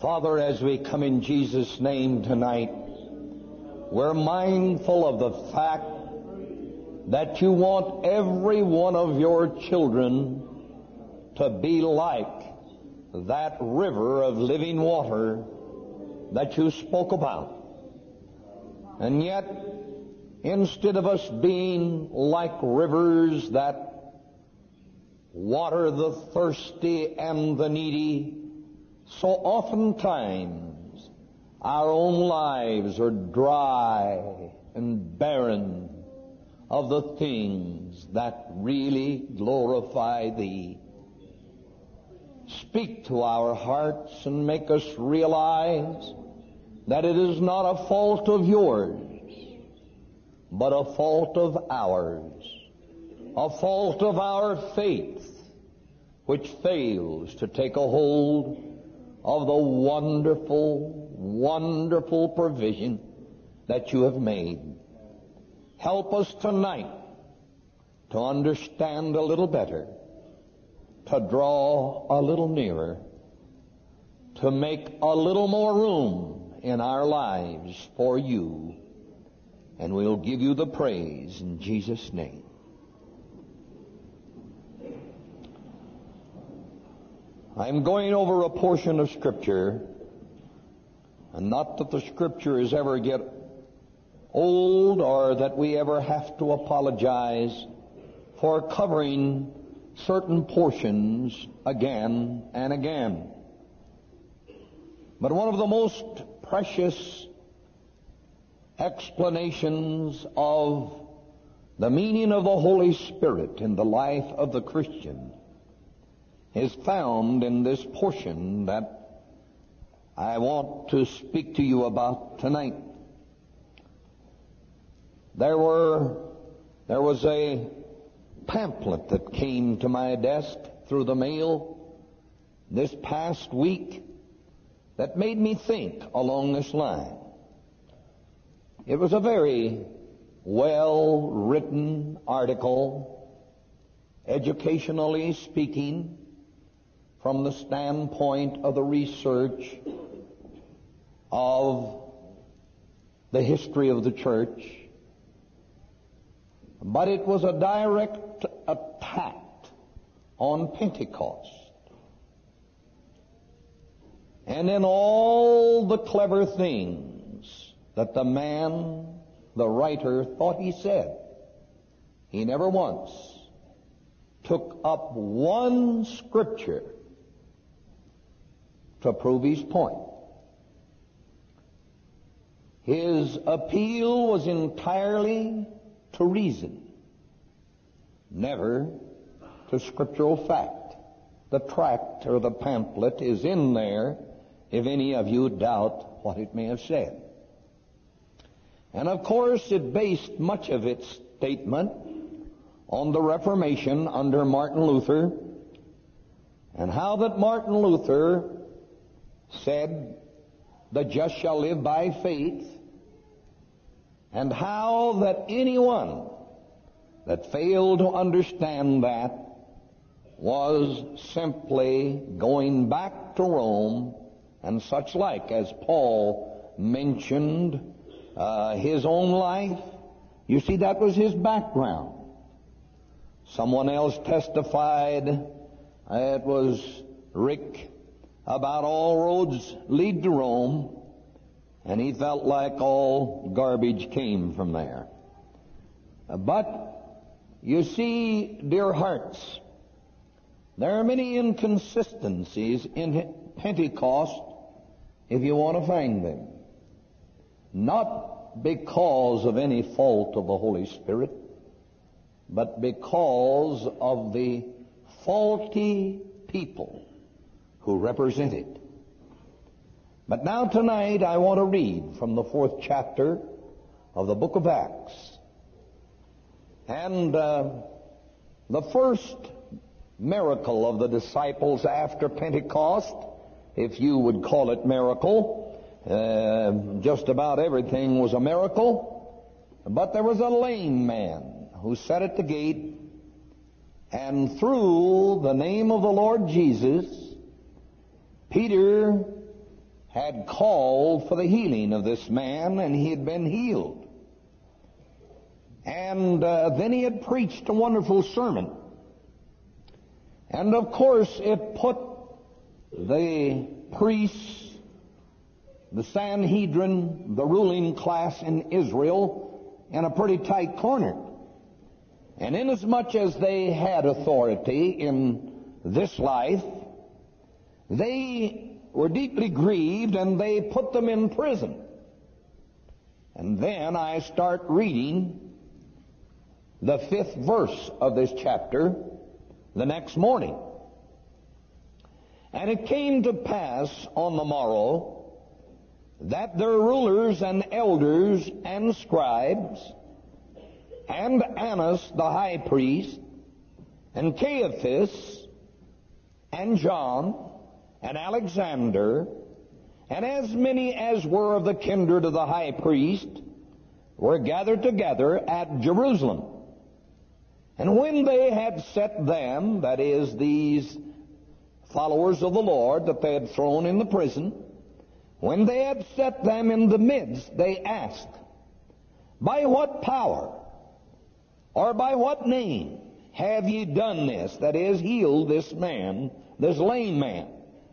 Father, as we come in Jesus' name tonight, we're mindful of the fact that you want every one of your children to be like that river of living water that you spoke about. And yet, instead of us being like rivers that water the thirsty and the needy, so oftentimes our own lives are dry and barren of the things that really glorify Thee. Speak to our hearts and make us realize that it is not a fault of yours, but a fault of ours, a fault of our faith, which fails to take a hold of the wonderful, wonderful provision that you have made. Help us tonight to understand a little better, to draw a little nearer, to make a little more room in our lives for you, and we'll give you the praise in Jesus' name. I'm going over a portion of Scripture, and not that the Scriptures ever get old or that we ever have to apologize for covering certain portions again and again. But one of the most precious explanations of the meaning of the Holy Spirit in the life of the Christian is found in this portion that I want to speak to you about tonight. There was a pamphlet that came to my desk through the mail this past week that made me think along this line. It was a very well-written article, educationally speaking, from the standpoint of the research of the history of the church. But it was a direct attack on Pentecost. And in all the clever things that the man, the writer, thought he said, he never once took up one scripture to prove his point. His appeal was entirely to reason, never to scriptural fact. The tract or the pamphlet is in there if any of you doubt what it may have said. And of course it based much of its statement on the Reformation under Martin Luther, and how that Martin Luther said, "The just shall live by faith," and how that anyone that failed to understand that was simply going back to Rome and such like. As Paul mentioned his own life, you see, that was his background. Someone else testified, it was Rick, about all roads lead to Rome, and he felt like all garbage came from there. But you see, dear hearts, there are many inconsistencies in Pentecost if you want to find them. Not because of any fault of the Holy Spirit, but because of the faulty people who represent it. But now tonight I want to read from the 4th chapter of the book of Acts. And the first miracle of the disciples after Pentecost, if you would call it miracle, just about everything was a miracle, but there was a lame man who sat at the gate, and through the name of the Lord Jesus, Peter had called for the healing of this man, and he had been healed. And then he had preached a wonderful sermon. And of course it put the priests, the Sanhedrin, the ruling class in Israel, in a pretty tight corner. And inasmuch as they had authority in this life, they were deeply grieved, and they put them in prison. And then I start reading the 5th verse of this chapter the next morning. And it came to pass on the morrow that their rulers and elders and scribes, and Annas the high priest, and Caiaphas, and John, and Alexander, and as many as were of the kindred of the high priest, were gathered together at Jerusalem. And when they had set them, that is, these followers of the Lord that they had thrown in the prison, when they had set them in the midst, they asked, by what power or by what name have ye done this, that is, healed this man, this lame man?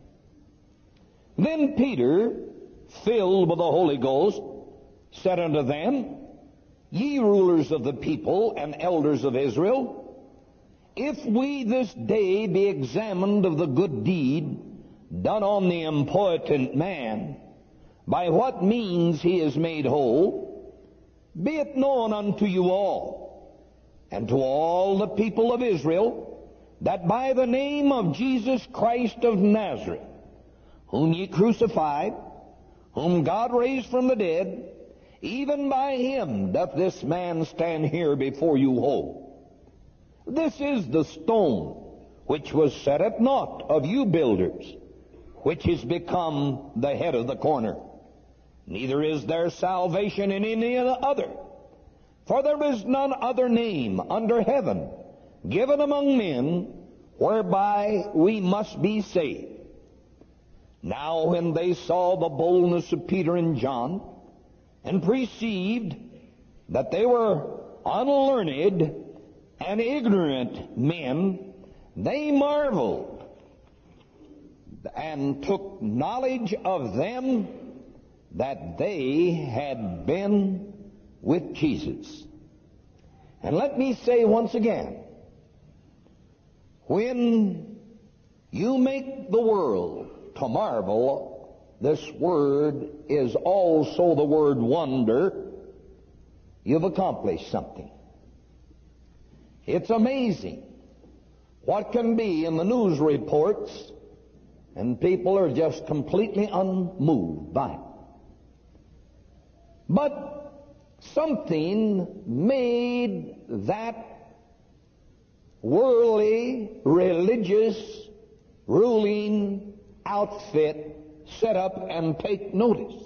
Then Peter, filled with the Holy Ghost, said unto them, ye rulers of the people and elders of Israel, if we this day be examined of the good deed done on the impotent man, by what means he is made whole, be it known unto you all, and to all the people of Israel, that by the name of Jesus Christ of Nazareth, whom ye crucified, whom God raised from the dead, even by him doth this man stand here before you whole. This is the stone which was set at naught of you builders, which is become the head of the corner. Neither is there salvation in any other, for there is none other name under heaven given among men whereby we must be saved. Now when they saw the boldness of Peter and John, and perceived that they were unlearned and ignorant men, they marveled and took knowledge of them that they had been with Jesus. And let me say once again, when you make the world to marvel, this word is also the word wonder. You've accomplished something. It's amazing what can be in the news reports, and people are just completely unmoved by it. But something made that worldly, religious, ruling outfit set up and take notice.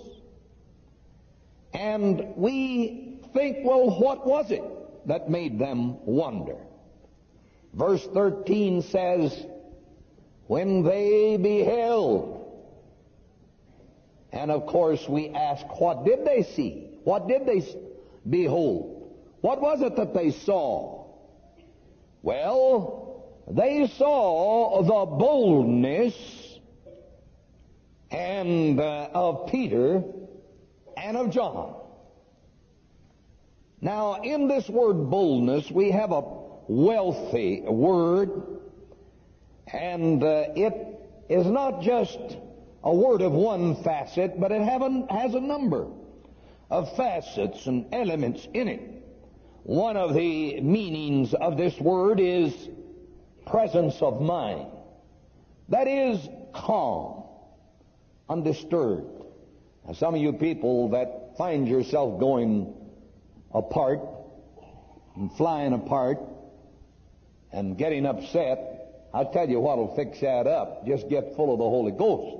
And we think, well, what was it that made them wonder? Verse 13 says, when they beheld. And of course we ask, what did they see? What did they behold? What was it that they saw? Well, they saw the boldness and of Peter and of John. Now, in this word boldness, we have a wealthy word, and it is not just a word of one facet, but it has a number of facets and elements in it. One of the meanings of this word is presence of mind. That is calm, undisturbed. Now, some of you people that find yourself going apart and flying apart and getting upset, I'll tell you what'll fix that up. Just get full of the Holy Ghost.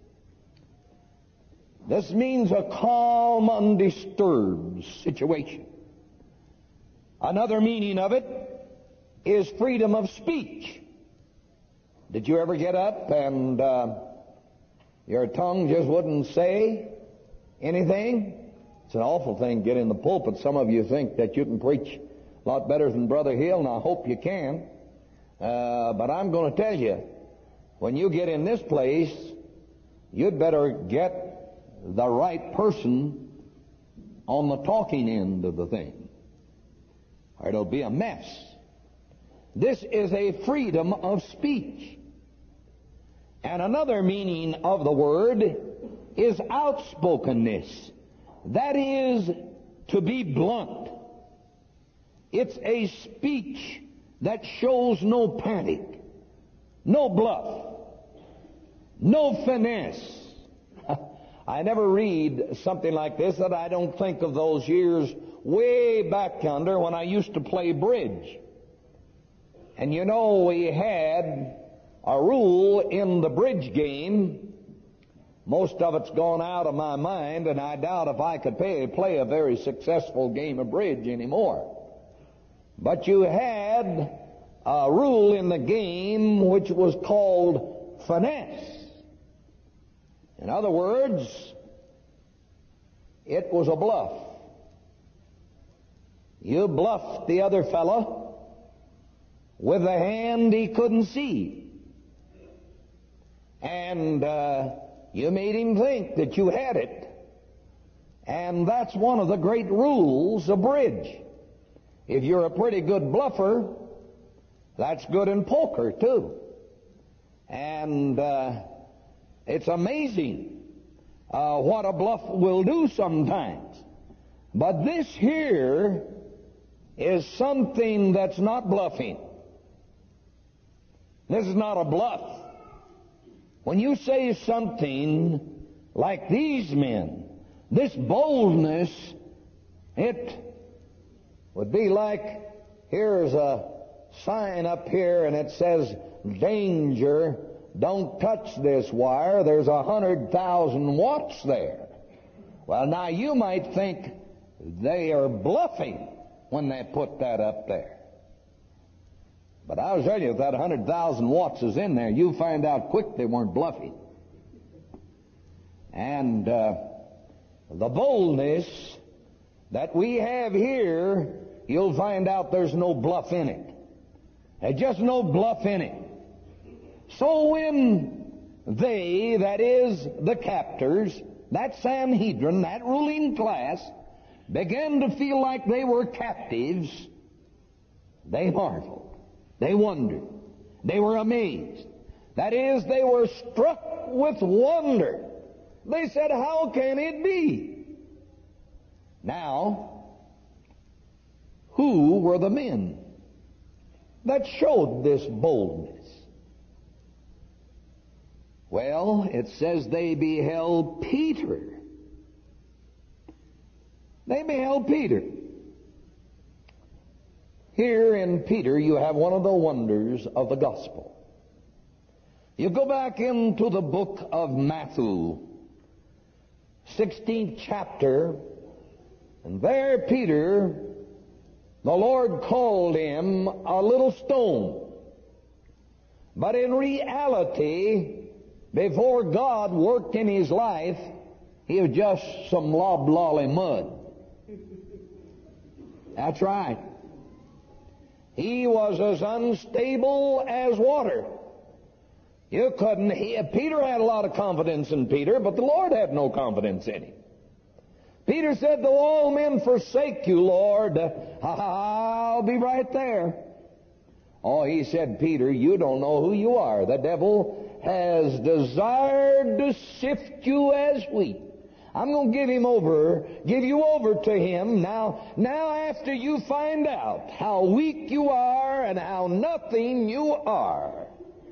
This means a calm, undisturbed situation. Another meaning of it is freedom of speech. Did you ever get up and Your tongue just wouldn't say anything. It's an awful thing to get in the pulpit. Some of you think that you can preach a lot better than Brother Hill, and I hope you can. But I'm going to tell you, when you get in this place, you'd better get the right person on the talking end of the thing, or it'll be a mess. This is a freedom of speech. And another meaning of the word is outspokenness. That is to be blunt. It's a speech that shows no panic, no bluff, no finesse. I never read something like this that I don't think of those years way back yonder when I used to play bridge. And you know, we had a rule in the bridge game. Most of it's gone out of my mind, and I doubt if I could play a very successful game of bridge anymore. But you had a rule in the game which was called finesse. In other words, it was a bluff. You bluffed the other fellow with a hand he couldn't see. And you made him think that you had it. And that's one of the great rules of bridge. If you're a pretty good bluffer, that's good in poker too. And it's amazing what a bluff will do sometimes. But this here is something that's not bluffing. This is not a bluff. When you say something like these men, this boldness, it would be like, here's a sign up here and it says, danger, don't touch this wire, there's 100,000 watts there. Well, now you might think they are bluffing when they put that up there. But I'll tell you, if that 100,000 watts is in there, you'll find out quick they weren't bluffing. And the boldness that we have here, you'll find out there's no bluff in it. There's just no bluff in it. So when they, that is the captors, that Sanhedrin, that ruling class, began to feel like they were captives, they marveled. They wondered. They were amazed. That is, they were struck with wonder. They said, how can it be? Now, who were the men that showed this boldness? Well, it says they beheld Peter. They beheld Peter. Here in Peter, you have one of the wonders of the gospel. You go back into the book of Matthew, 16th chapter, and there Peter, the Lord called him a little stone. But in reality, before God worked in his life, he was just some loblolly mud. That's right. He was as unstable as water. You couldn't. Peter had a lot of confidence in Peter, but the Lord had no confidence in him. Peter said, though all men forsake you, Lord, I'll be right there. Oh, he said, Peter, you don't know who you are. The devil has desired to sift you as wheat. I'm going to give you over to him. Now after you find out how weak you are and how nothing you are.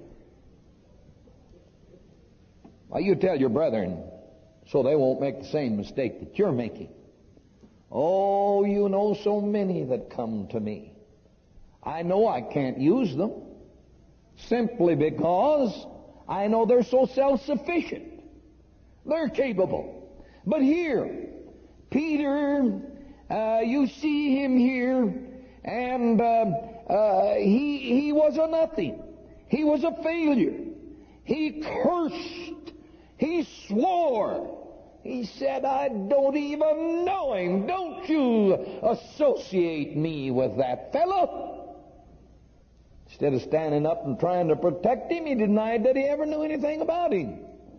Well, you tell your brethren so they won't make the same mistake that you're making. Oh, you know so many that come to me. I know I can't use them simply because I know they're so self-sufficient. They're capable. But here, Peter, you see him here, and he was a nothing. He was a failure. He cursed He swore. He said, I don't even know him. Don't you associate me with that fellow. Instead of standing up and trying to protect him, he denied that he ever knew anything about him.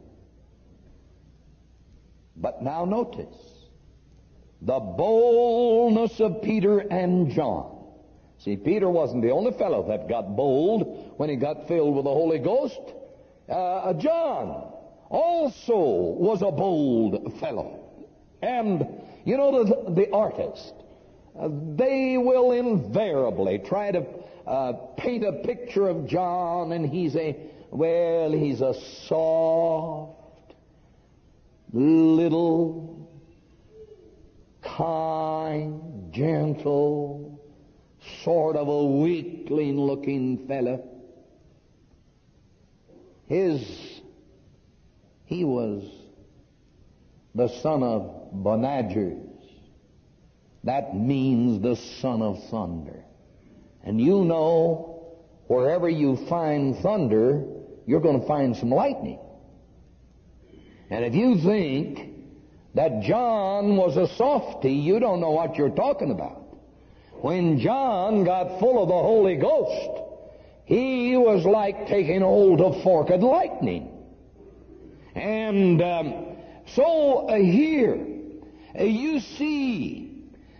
But now notice the boldness of Peter and John. See, Peter wasn't the only fellow that got bold when he got filled with the Holy Ghost. John also was a bold fellow. And, you know, the artist, they will invariably try to paint a picture of John, and he's a soft, little, kind, gentle, sort of a weakling-looking fella. He was the son of Boanerges. That means the son of thunder. And you know, wherever you find thunder, you're going to find some lightning. And if you think that John was a softy, you don't know what you're talking about. When John got full of the Holy Ghost, he was like taking hold of forked lightning. And so here you see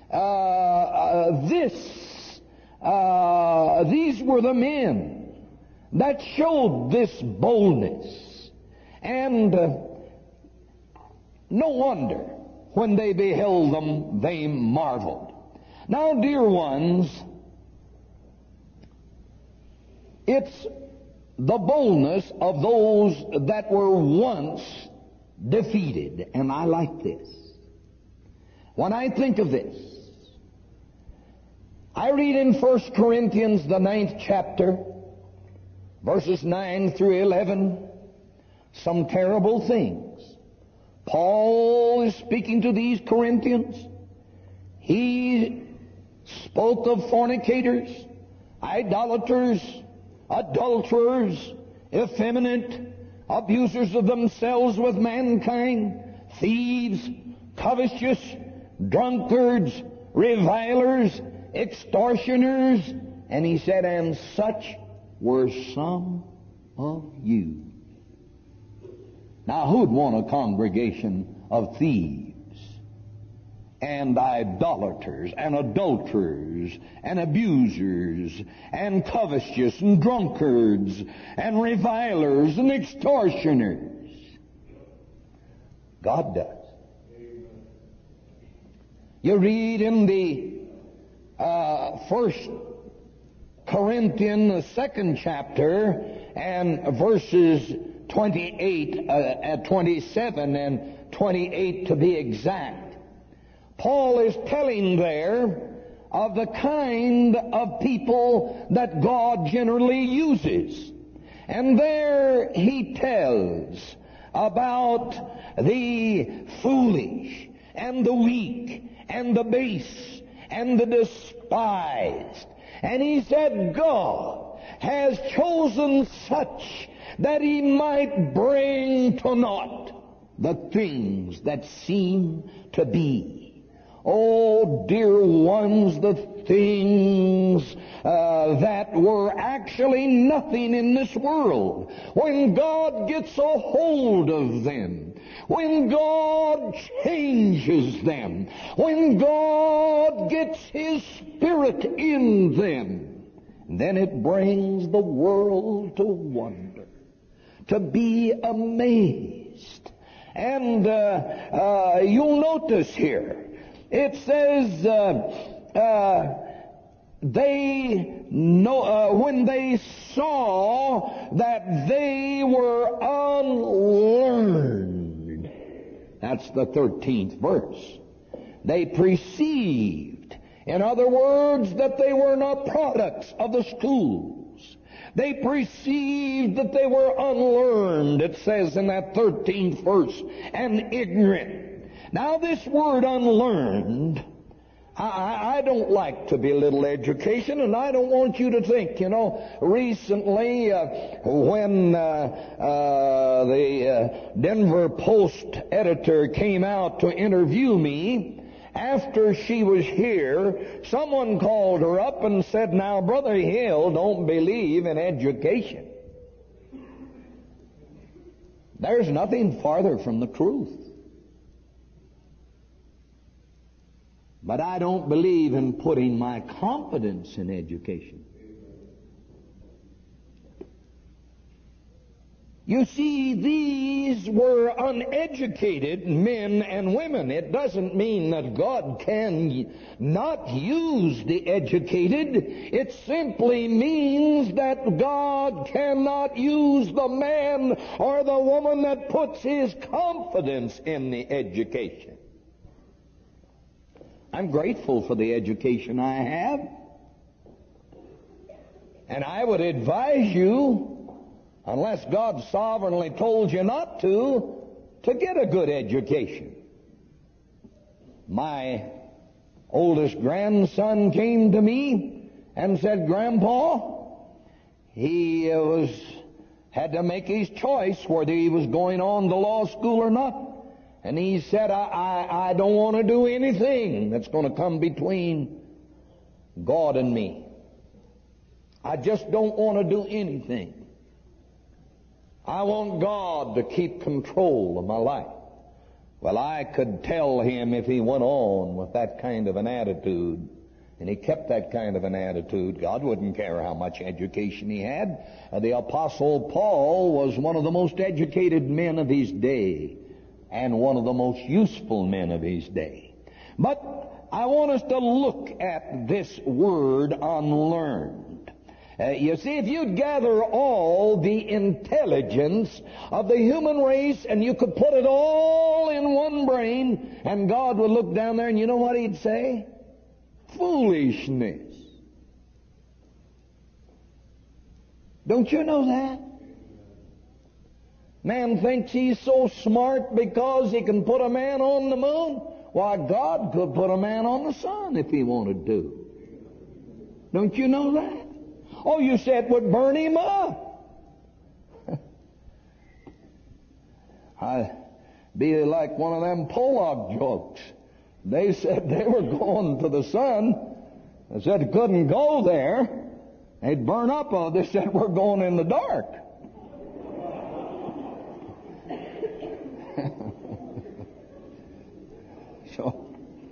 these were the men that showed this boldness. And no wonder when they beheld them, they marveled. Now, dear ones, it's the boldness of those that were once defeated. And I like this. When I think of this, I read in 1 Corinthians, the 9th chapter, verses 9 through 11, some terrible things. Paul is speaking to these Corinthians. He spoke of fornicators, idolaters, adulterers, effeminate, abusers of themselves with mankind, thieves, covetous, drunkards, revilers, extortioners. And he said, and such were some of you. Now, who'd want a congregation of thieves and idolaters and adulterers and abusers and covetous and drunkards and revilers and extortioners? God does. You read in the 1 Corinthians, the 2nd chapter, and verses 27 and 28 to be exact. Paul is telling there of the kind of people that God generally uses. And there he tells about the foolish and the weak and the base and the despised. And he said, God has chosen such that he might bring to naught the things that seem to be. Oh, dear ones, the things that were actually nothing in this world, when God gets a hold of them, when God changes them, when God gets His Spirit in them, then it brings the world to wonder, to be amazed. And you'll notice here, it says, when they saw that they were unlearned. That's the 13th verse. They perceived, in other words, that they were not products of the schools. They perceived that they were unlearned, it says in that 13th verse, and ignorant. Now this word unlearned I don't like to belittle education, and I don't want you to think, recently when the Denver Post editor came out to interview me, after she was here, someone called her up and said, "Now, Brother Hill don't believe in education." There's nothing farther from the truth. But I don't believe in putting my confidence in education. You see, these were uneducated men and women. It doesn't mean that God can not use the educated. It simply means that God cannot use the man or the woman that puts his confidence in the education. I'm grateful for the education I have. And I would advise you, unless God sovereignly told you not to get a good education. My oldest grandson came to me and said, "Grandpa," he had to make his choice whether he was going on to law school or not. And he said, I don't want to do anything that's going to come between God and me. I just don't want to do anything. I want God to keep control of my life. Well, I could tell him if he went on with that kind of an attitude, and he kept that kind of an attitude, God wouldn't care how much education he had. The Apostle Paul was one of the most educated men of his day, and one of the most useful men of his day. But I want us to look at this word unlearned. You see, if you'd gather all the intelligence of the human race and you could put it all in one brain, and God would look down there and you know what he'd say? Foolishness. Don't you know that? Man thinks he's so smart because he can put a man on the moon. Why, God could put a man on the sun if he wanted to. Don't you know that? Oh, you said it would burn him up. I'd be like one of them Pollock jokes. They said they were going to the sun. They said they couldn't go there. They'd burn up. They said we're going in the dark. So,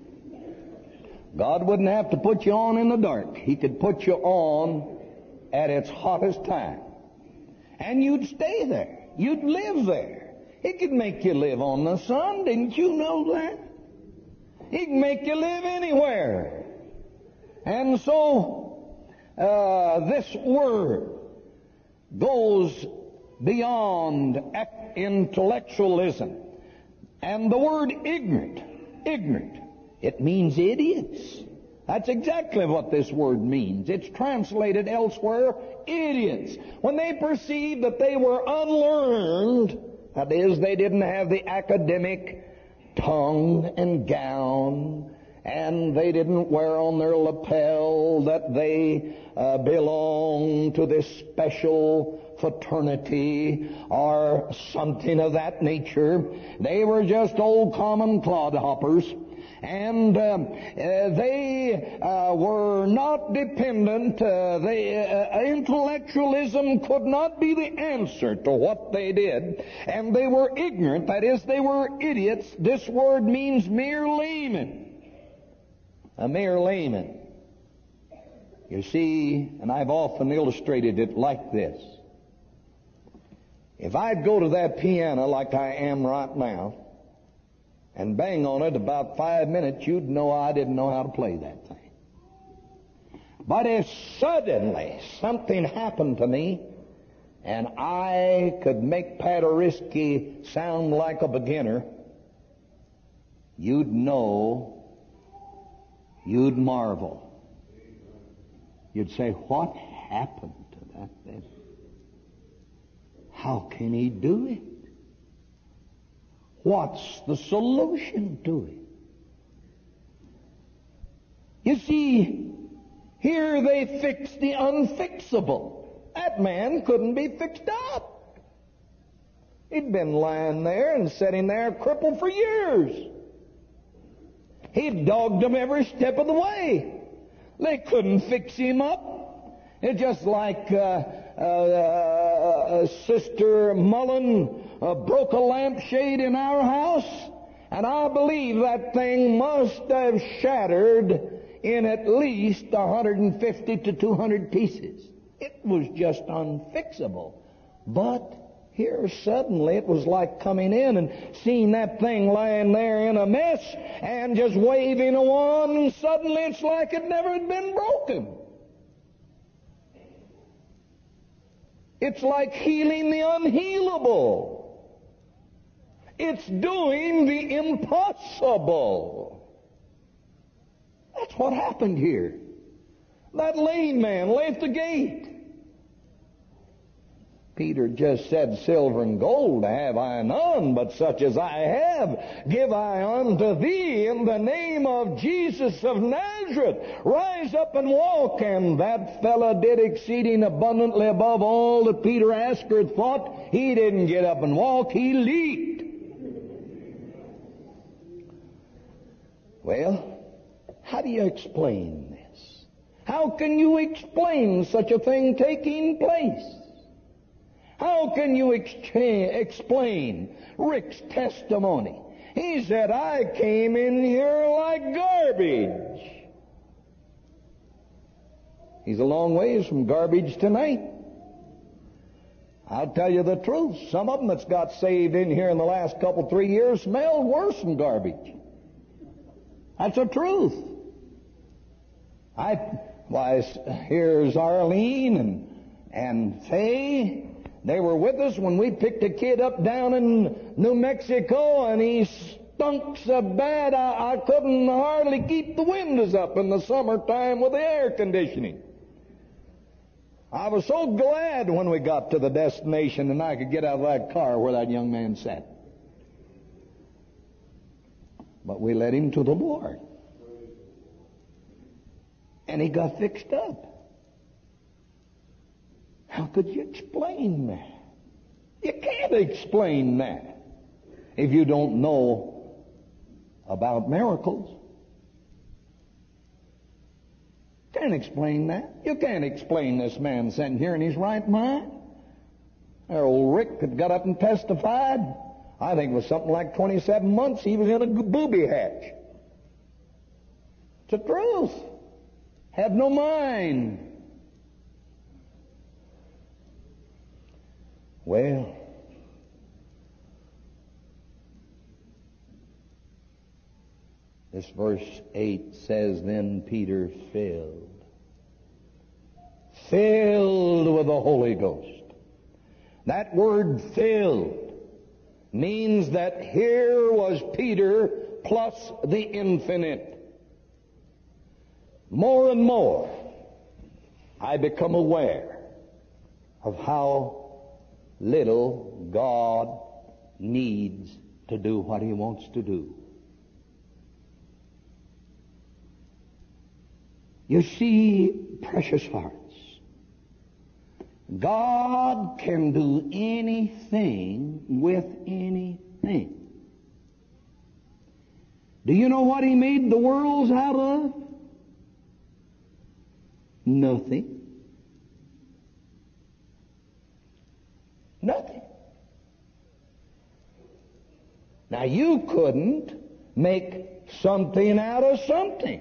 God wouldn't have to put you on in the dark. He could put you on at its hottest time. And you'd stay there. You'd live there. He could make you live on the sun. Didn't you know that? He can make you live anywhere. And so, this word goes beyond intellectualism. And the word ignorant, it means idiots. That's exactly what this word means. It's translated elsewhere, idiots. When they perceived that they were unlearned, that is, they didn't have the academic tongue and gown, and they didn't wear on their lapel that they belong to this special fraternity or something of that nature. They were just old common clodhoppers, and they were not dependent. Intellectualism could not be the answer to what they did, and they were ignorant. That is, they were idiots. This word means mere layman. A mere layman. You see, and I've often illustrated it like this. If I'd go to that piano like I am right now and bang on it about 5 minutes, you'd know I didn't know how to play that thing. But if suddenly something happened to me and I could make Paderewski sound like a beginner, you'd know, you'd marvel. You'd say, what happened to that then? How can he do it? What's the solution to it? You see, here they fixed the unfixable. That man couldn't be fixed up. He'd been lying there and sitting there crippled for years. He'd dogged them every step of the way. They couldn't fix him up. It's just like Sister Mullen broke a lampshade in our house, and I believe that thing must have shattered in at least 150 to 200 pieces. It was just unfixable. But here suddenly it was like coming in and seeing that thing lying there in a mess and just waving a wand, and suddenly it's like it never had been broken. It's like healing the unhealable. It's doing the impossible. That's what happened here. That lame man lay at the gate. Peter just said, silver and gold have I none, but such as I have give I unto thee. In the name of Jesus of Nazareth, rise up and walk. And that fella did exceeding abundantly above all that Peter asked or thought. He didn't get up and walk, he leaped. Well, how do you explain this? How can you explain such a thing taking place? How can you explain Rick's testimony? He said, I came in here like garbage. He's a long ways from garbage tonight. I'll tell you the truth. Some of them that's got saved in here in the last 3 years smell worse than garbage. That's the truth. Here's Arlene and Faye. They were with us when we picked a kid up down in New Mexico, and he stunk so bad I couldn't hardly keep the windows up in the summertime with the air conditioning. I was so glad when we got to the destination and I could get out of that car where that young man sat. But we led him to the Lord. And he got fixed up. How could you explain that? You can't explain that if you don't know about miracles. Can't explain that. You can't explain this man sitting here in his right mind. There old Rick that got up and testified. I think it was something like 27 months he was in a booby hatch. It's the truth. Had no mind. Well, this verse 8 says, then Peter filled with the Holy Ghost. That word filled means that here was Peter plus the infinite. More and more, I become aware of how little God needs to do what He wants to do. You see, precious hearts, God can do anything with anything. Do you know what He made the worlds out of? Nothing. Nothing. Now you couldn't make something out of something.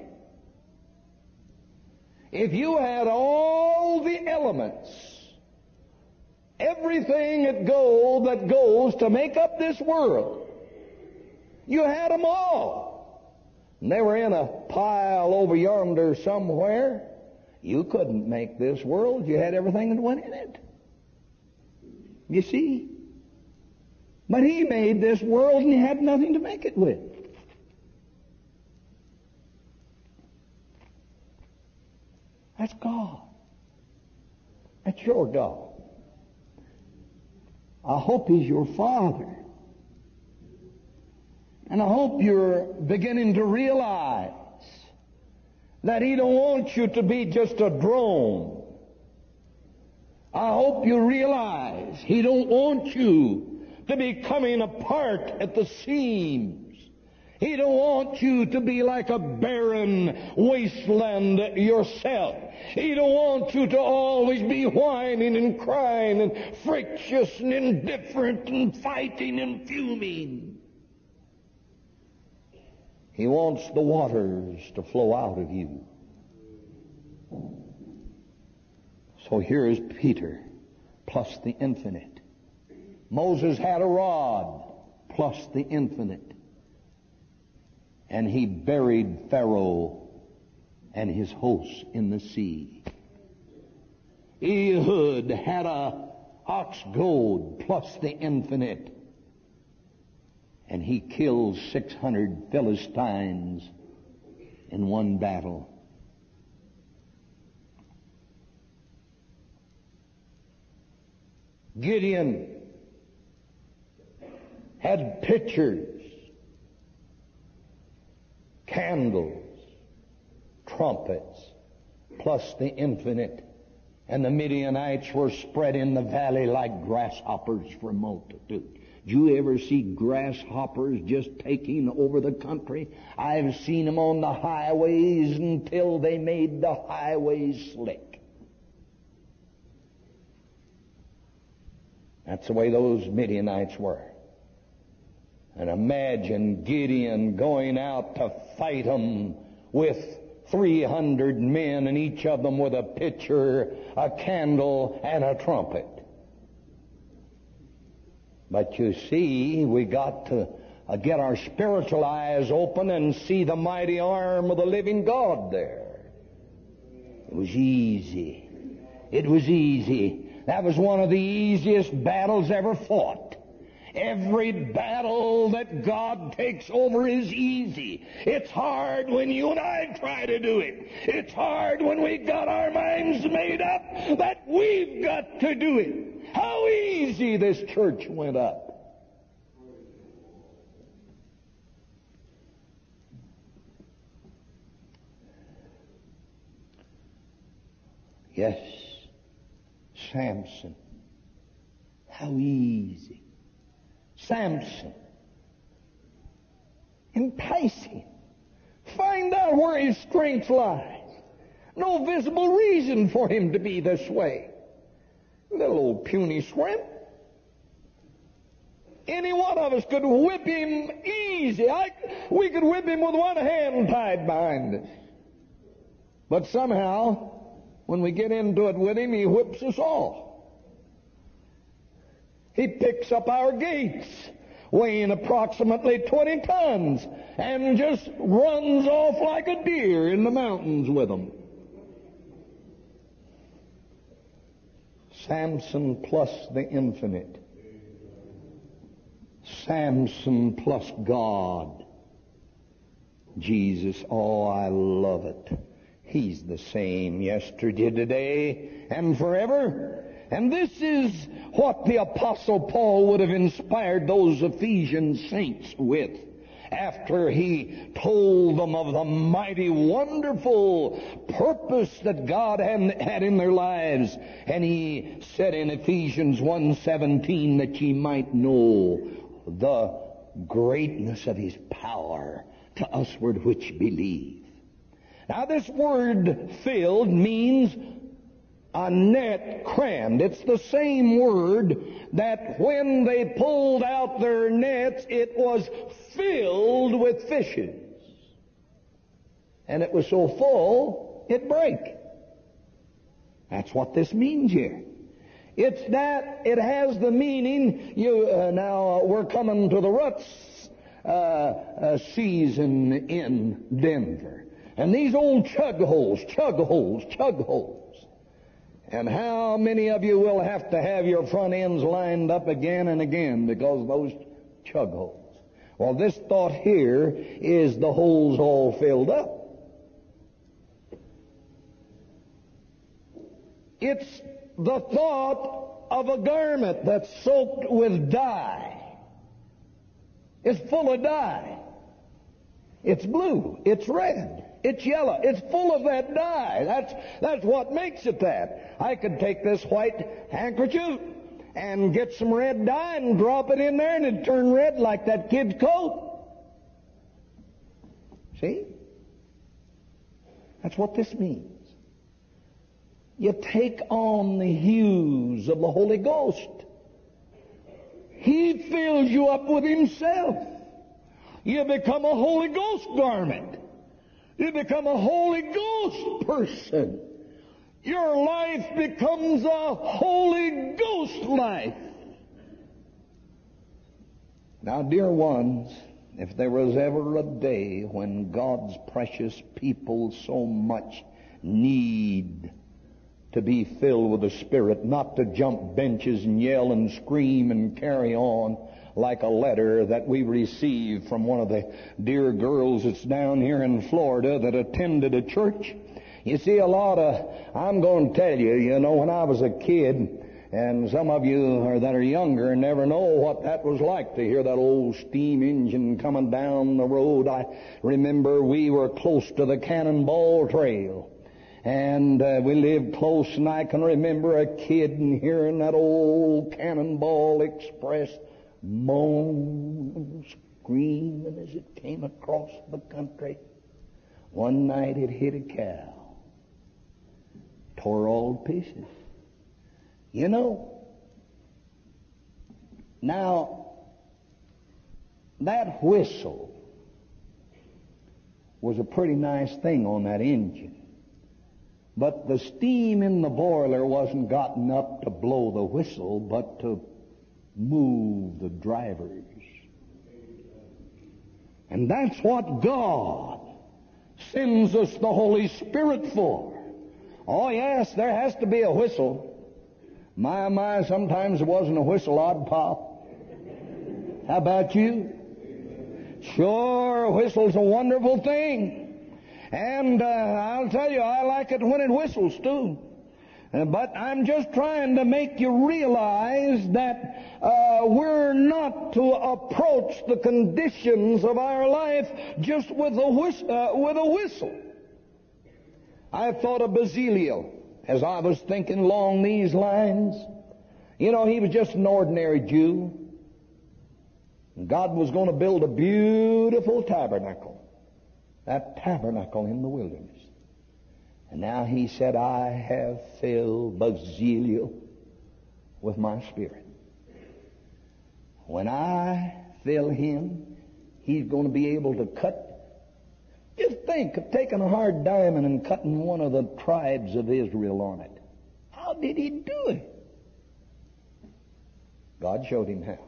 If you had all the elements, everything that goes to make up this world, you had them all. And they were in a pile over yonder somewhere. You couldn't make this world. You had everything that went in it. You see? But He made this world and He had nothing to make it with. That's God. That's your God. I hope He's your Father. And I hope you're beginning to realize that He don't want you to be just a drone. I hope you realize He don't want you to be coming apart at the seams. He don't want you to be like a barren wasteland yourself. He don't want you to always be whining and crying and frictious and indifferent and fighting and fuming. He wants the waters to flow out of you. So here is Peter plus the infinite. Moses had a rod plus the infinite. And he buried Pharaoh and his hosts in the sea. Ehud had a ox goad plus the infinite. And he killed 600 Philistines in one battle. Gideon had pitchers, candles, trumpets, plus the infinite. And the Midianites were spread in the valley like grasshoppers for a multitude. Did you ever see grasshoppers just taking over the country? I've seen them on the highways until they made the highways slick. That's the way those Midianites were. And imagine Gideon going out to fight them with 300 men, and each of them with a pitcher, a candle, and a trumpet. But you see, we got to get our spiritual eyes open and see the mighty arm of the living God there. It was easy. It was easy. That was one of the easiest battles ever fought. Every battle that God takes over is easy. It's hard when you and I try to do it. It's hard when we got our minds made up that we've got to do it. How easy this church went up. Yes, Samson. How easy. Samson. Entice him. Find out where his strength lies. No visible reason for him to be this way. Little old puny shrimp. Any one of us could whip him easy. We could whip him with one hand tied behind us. But somehow, when we get into it with him, he whips us all. He picks up our gates, weighing approximately 20 tons, and just runs off like a deer in the mountains with them. Samson plus the infinite. Samson plus God. Jesus, oh, I love it. He's the same yesterday, today, and forever. And this is what the Apostle Paul would have inspired those Ephesian saints with after he told them of the mighty, wonderful purpose that God had in their lives. And he said in Ephesians 1:17 that ye might know the greatness of His power to usward which believe. Now this word filled means a net crammed. It's the same word that when they pulled out their nets, it was filled with fishes. And it was so full, it broke. That's what this means here. It's that it has the meaning. Now we're coming to the ruts season in Denver. And these old chug holes. And how many of you will have to have your front ends lined up again and again because of those chug holes? Well, this thought here is the holes all filled up. It's the thought of a garment that's soaked with dye. It's full of dye. It's blue. It's red. It's yellow. It's full of that dye. That's what makes it that. I could take this white handkerchief and get some red dye and drop it in there and it'd turn red like that kid's coat. See? That's what this means. You take on the hues of the Holy Ghost. He fills you up with Himself. You become a Holy Ghost garment. You become a Holy Ghost person. Your life becomes a Holy Ghost life. Now, dear ones, if there was ever a day when God's precious people so much need to be filled with the Spirit, not to jump benches and yell and scream and carry on like a letter that we received from one of the dear girls that's down here in Florida that attended a church. You see, I'm going to tell you, when I was a kid, and some of you that are younger never know what that was like to hear that old steam engine coming down the road. I remember we were close to the Cannonball Trail. And we lived close, and I can remember a kid and hearing that old Cannonball Express moan and scream as it came across the country. One night it hit a cow, tore all to pieces. Now, that whistle was a pretty nice thing on that engine. But the steam in the boiler wasn't gotten up to blow the whistle, but to move the drivers. And that's what God sends us the Holy Spirit for. Oh yes, there has to be a whistle. My, sometimes it wasn't a whistle, I'd pop. How about you? Sure, a whistle's a wonderful thing. And I'll tell you, I like it when it whistles too. But I'm just trying to make you realize that we're not to approach the conditions of our life just with a whistle. I thought of Bezalel as I was thinking along these lines. He was just an ordinary Jew. God was going to build a beautiful tabernacle. That tabernacle in the wilderness. And now He said, I have filled Bezalel with my Spirit. When I fill him, he's going to be able to cut. Just think of taking a hard diamond and cutting one of the tribes of Israel on it. How did He do it? God showed him how.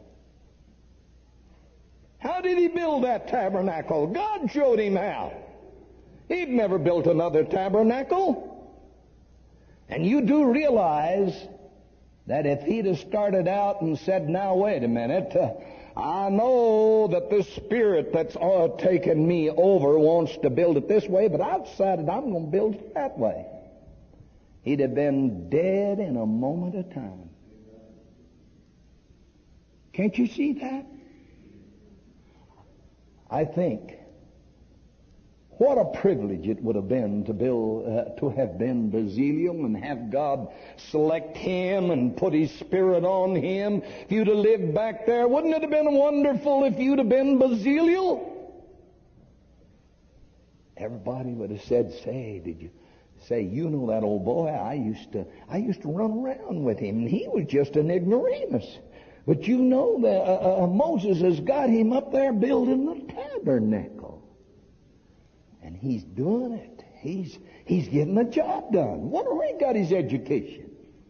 How did He build that tabernacle? God showed him how. He'd never built another tabernacle. And you do realize that if he'd have started out and said, now wait a minute, I know that the Spirit that's taken me over wants to build it this way, but I've decided I'm going to build it that way. He'd have been dead in a moment of time. Can't you see that? I think what a privilege it would have been to have been Bezalel and have God select him and put His Spirit on him. If you'd have lived back there, wouldn't it have been wonderful if you'd have been Bezalel? Everybody would have said, did you say, that old boy? I used to run around with him, and he was just an ignoramus. But that Moses has got him up there building the tabernacle. And he's doing it. He's getting the job done. Wonder where he got his education.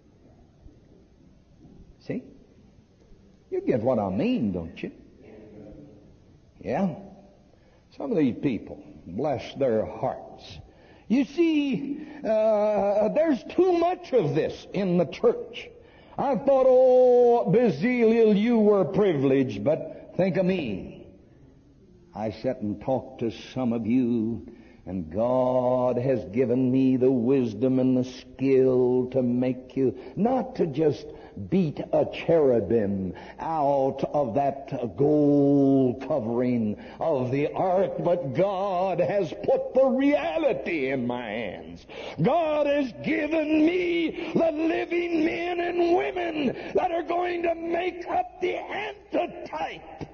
See? You get what I mean, don't you? Yeah? Some of these people, bless their hearts. You see, there's too much of this in the church. I thought, Bezalel, you were privileged, but think of me. I sat and talked to some of you And God has given me the wisdom and the skill to make you, not to just beat a cherubim out of that gold covering of the ark, but God has put the reality in my hands. God has given me the living men and women that are going to make up the antitype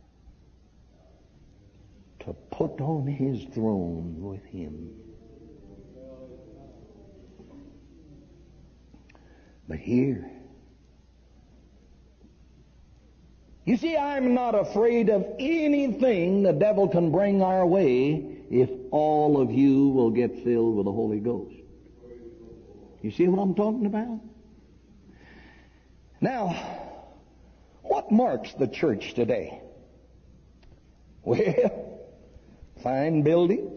to put on His throne with Him. But here, you see, I'm not afraid of anything the devil can bring our way if all of you will get filled with the Holy Ghost. You see what I'm talking about? Now, what marks the church today? Well, fine buildings,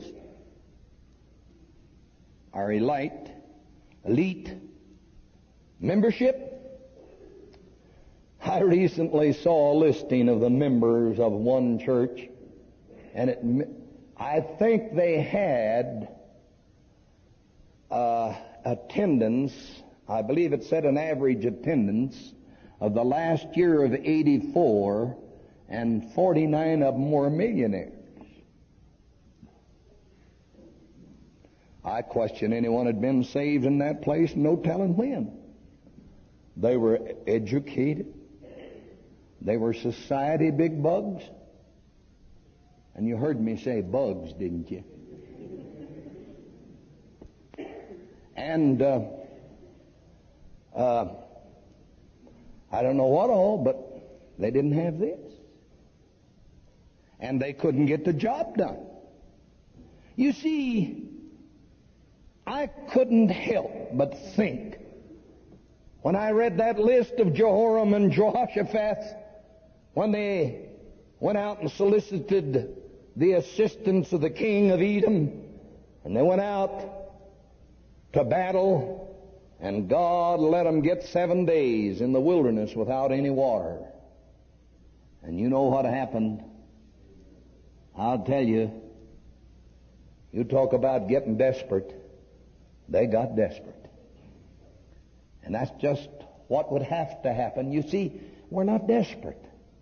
our elite membership. I recently saw a listing of the members of one church, and I think they had attendance, I believe it said an average attendance of the last year of 84, and 49 of them were millionaires. I question anyone had been saved in that place, no telling when. They were educated. They were society big bugs. And you heard me say bugs, didn't you? And I don't know what all, but they didn't have this. And they couldn't get the job done. You see, I couldn't help but think, when I read that list of Jehoram and Jehoshaphat, when they went out and solicited the assistance of the king of Edom, and they went out to battle, and God let them get 7 days in the wilderness without any water. And you know what happened? I'll tell you, you talk about getting desperate. They got desperate. And that's just what would have to happen. You see, we're not desperate.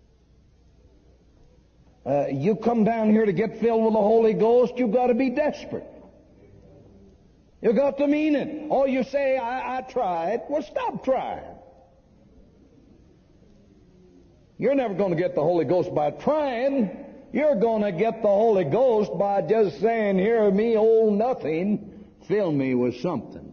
You come down here to get filled with the Holy Ghost, you've got to be desperate. You've got to mean it. Oh, you say, I tried. Well, stop trying. You're never going to get the Holy Ghost by trying. You're going to get the Holy Ghost by just saying, "Hear me, old nothing. Fill me with something."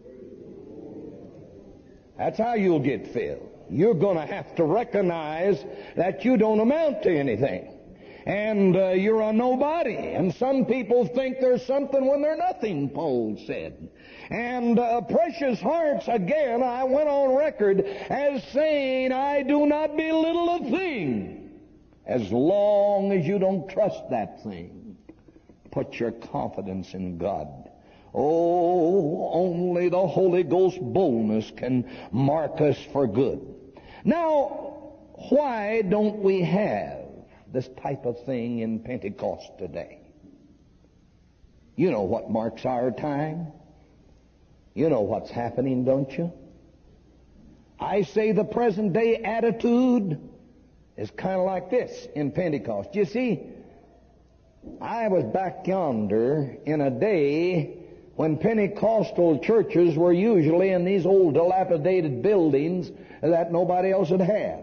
That's how you'll get filled. You're going to have to recognize that you don't amount to anything. And you're a nobody. And some people think there's something when they're nothing, Paul said. And precious hearts, again, I went on record as saying, I do not belittle a thing as long as you don't trust that thing. Put your confidence in God. Oh, only the Holy Ghost boldness can mark us for good. Now, why don't we have this type of thing in Pentecost today? You know what marks our time. You know what's happening, don't you? I say the present day attitude is kind of like this in Pentecost. You see, I was back yonder in a day when Pentecostal churches were usually in these old dilapidated buildings that nobody else had had.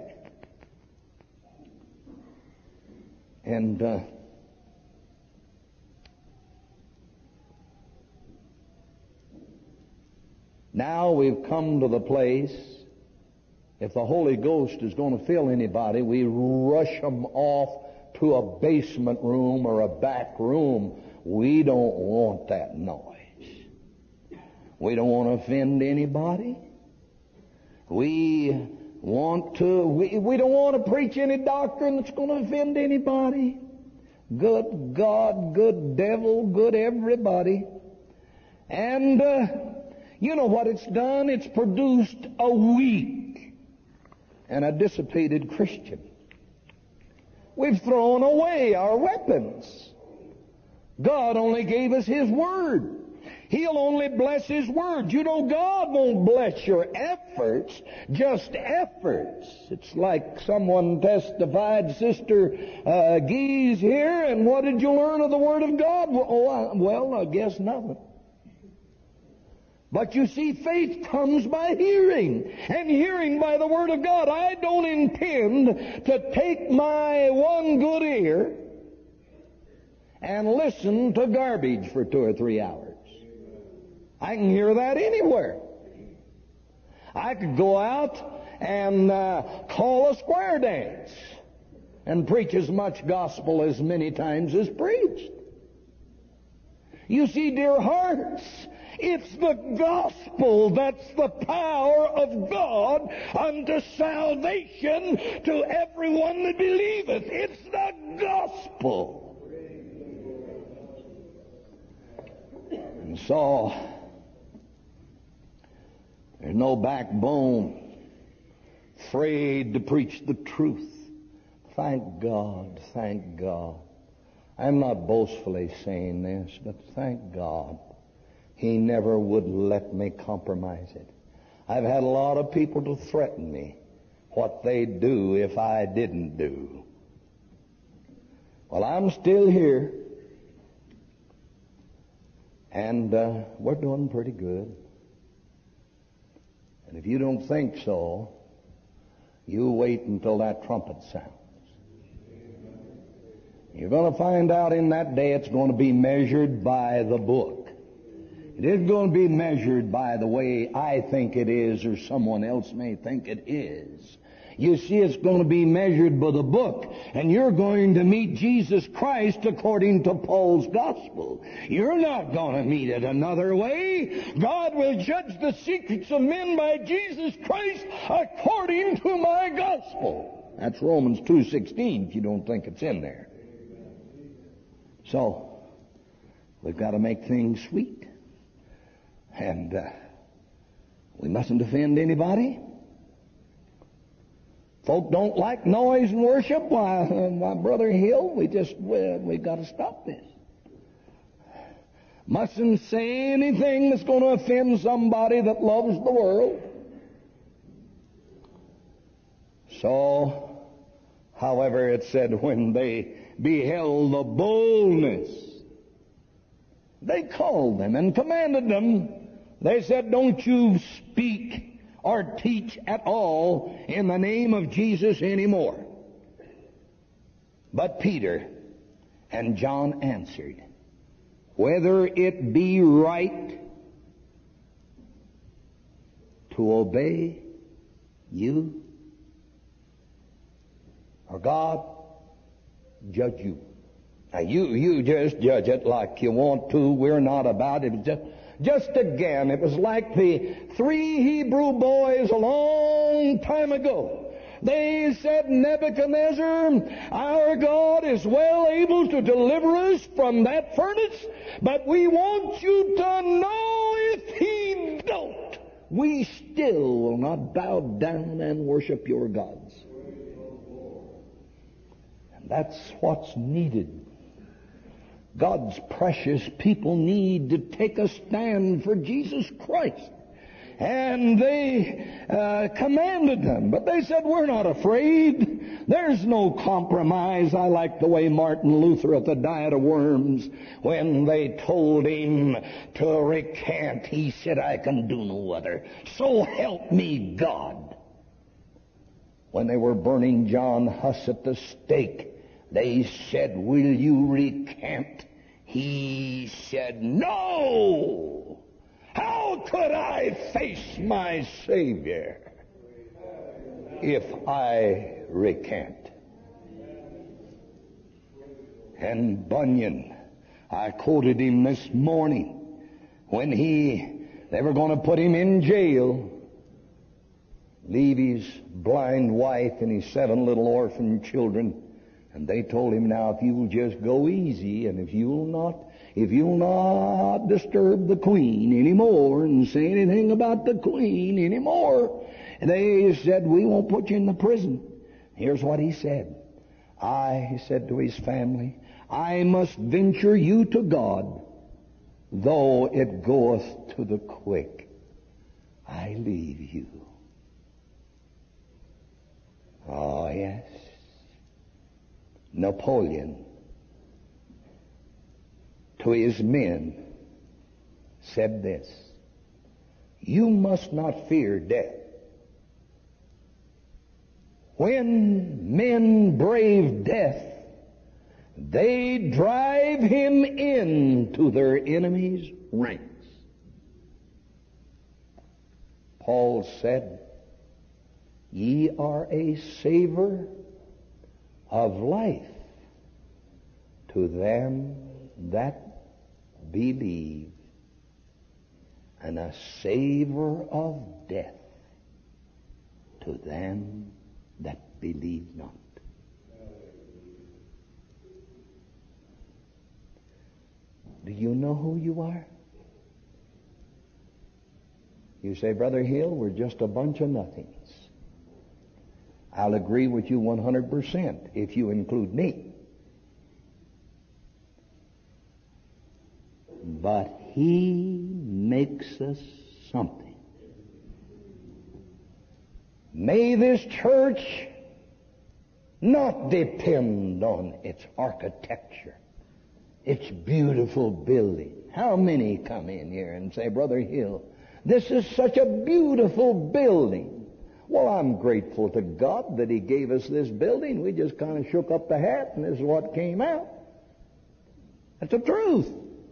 And now we've come to the place, if the Holy Ghost is going to fill anybody, we rush them off to a basement room or a back room. We don't want that noise. We don't want to offend anybody. We don't want to preach any doctrine that's going to offend anybody. Good God, good devil, good everybody. And you know what it's done? It's produced a weak and a dissipated Christian. We've thrown away our weapons. God only gave us His Word. He'll only bless His Word. You know, God won't bless your efforts, just efforts. It's like someone testified, Sister Geese here, and what did you learn of the Word of God? Well, I guess nothing. But you see, faith comes by hearing, and hearing by the Word of God. I don't intend to take my one good ear and listen to garbage for 2 or 3 hours. I can hear that anywhere. I could go out and call a square dance and preach as much gospel as many times as preached. You see, dear hearts, it's the gospel that's the power of God unto salvation to everyone that believeth. It's the gospel. And so, there's no backbone, afraid to preach the truth. Thank God, thank God. I'm not boastfully saying this, but thank God He never would let me compromise it. I've had a lot of people to threaten me what they'd do if I didn't do. Well, I'm still here, and we're doing pretty good. And if you don't think so, you wait until that trumpet sounds. You're going to find out in that day it's going to be measured by the book. It isn't going to be measured by the way I think it is or someone else may think it is. You see, it's going to be measured by the book, and you're going to meet Jesus Christ according to Paul's gospel. You're not going to meet it another way. God will judge the secrets of men by Jesus Christ according to my gospel. That's Romans 2:16, if you don't think it's in there. So, we've got to make things sweet. And we mustn't offend anybody. Folk don't like noise and worship. Why, Brother Hill, we got to stop this. Mustn't say anything that's going to offend somebody that loves the world. So, however, it said when they beheld the boldness, they called them and commanded them. They said, don't you speak or teach at all in the name of Jesus anymore. But Peter and John answered, whether it be right to obey you or God, judge you. Now you just judge it like you want to. We're not about it. Just again, it was like the 3 Hebrew boys a long time ago. They said, Nebuchadnezzar, our God is well able to deliver us from that furnace, but we want you to know if He don't, we still will not bow down and worship your gods. And that's what's needed. God's precious people need to take a stand for Jesus Christ. And they commanded them, but they said, we're not afraid. There's no compromise. I like the way Martin Luther at the Diet of Worms, when they told him to recant, he said, I can do no other. So help me God. When they were burning John Huss at the stake, they said, will you recant? He said, no! How could I face my Savior if I recant? And Bunyan, I quoted him this morning when they were going to put him in jail, leave his blind wife and his 7 little orphan children. And they told him, now, if you'll just go easy, and if you'll not disturb the Queen anymore and say anything about the Queen anymore, they said, we won't put you in the prison. Here's what he said. He said to his family, I must venture you to God, though it goeth to the quick, I leave you. Oh, yes. Napoleon, to his men, said this: you must not fear death. When men brave death, they drive him into their enemies' ranks. Paul said, ye are a savor of life to them that believe, and a savor of death to them that believe not. Do you know who you are? You say, Brother Hill, we're just a bunch of nothings. I'll agree with you 100% if you include me. But He makes us something. May this church not depend on its architecture, its beautiful building. How many come in here and say, Brother Hill, this is such a beautiful building? Well, I'm grateful to God that He gave us this building. We just kind of shook up the hat and this is what came out. That's the truth.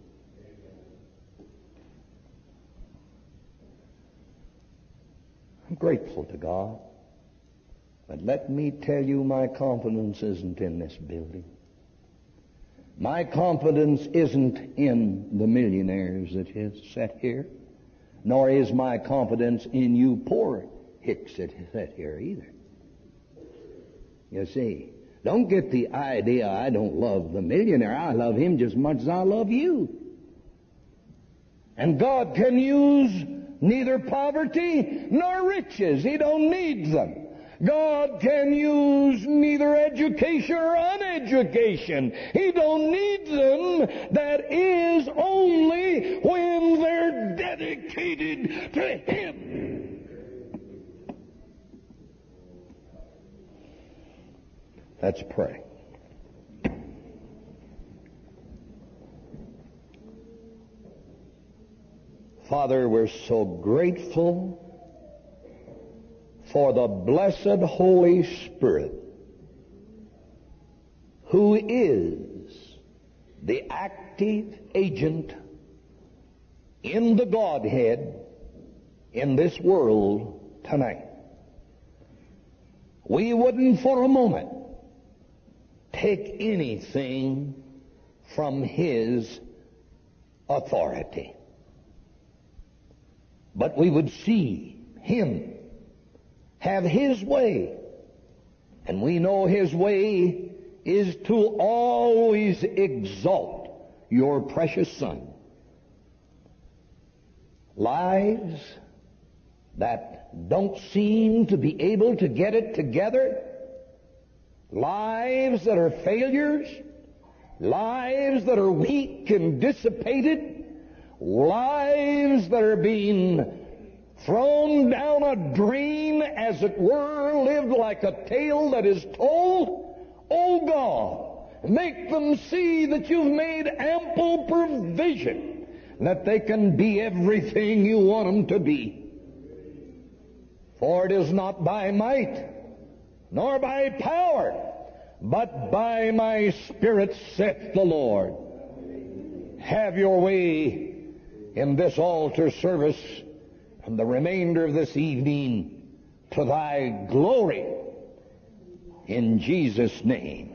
I'm grateful to God. But let me tell you, my confidence isn't in this building. My confidence isn't in the millionaires that is set here, nor is my confidence in you poor hicks that is set here either. You see, don't get the idea I don't love the millionaire. I love him just as much as I love you. And God can use neither poverty nor riches. He don't need them. God can use neither education or uneducation. He don't need them. That is only when they're dedicated to Him. Let's pray. Father, we're so grateful for the blessed Holy Spirit, who is the active agent in the Godhead in this world tonight. We wouldn't for a moment take anything from His authority, but we would see Him have His way. And we know His way is to always exalt your precious Son. Lives that don't seem to be able to get it together, lives that are failures, lives that are weak and dissipated, lives that are being thrown down a drain, as it were, lived like a tale that is told. Oh God, make them see that you've made ample provision, that they can be everything you want them to be. For it is not by might, nor by power, but by my Spirit, saith the Lord. Have your way in this altar service and the remainder of this evening, to Thy glory, in Jesus' name.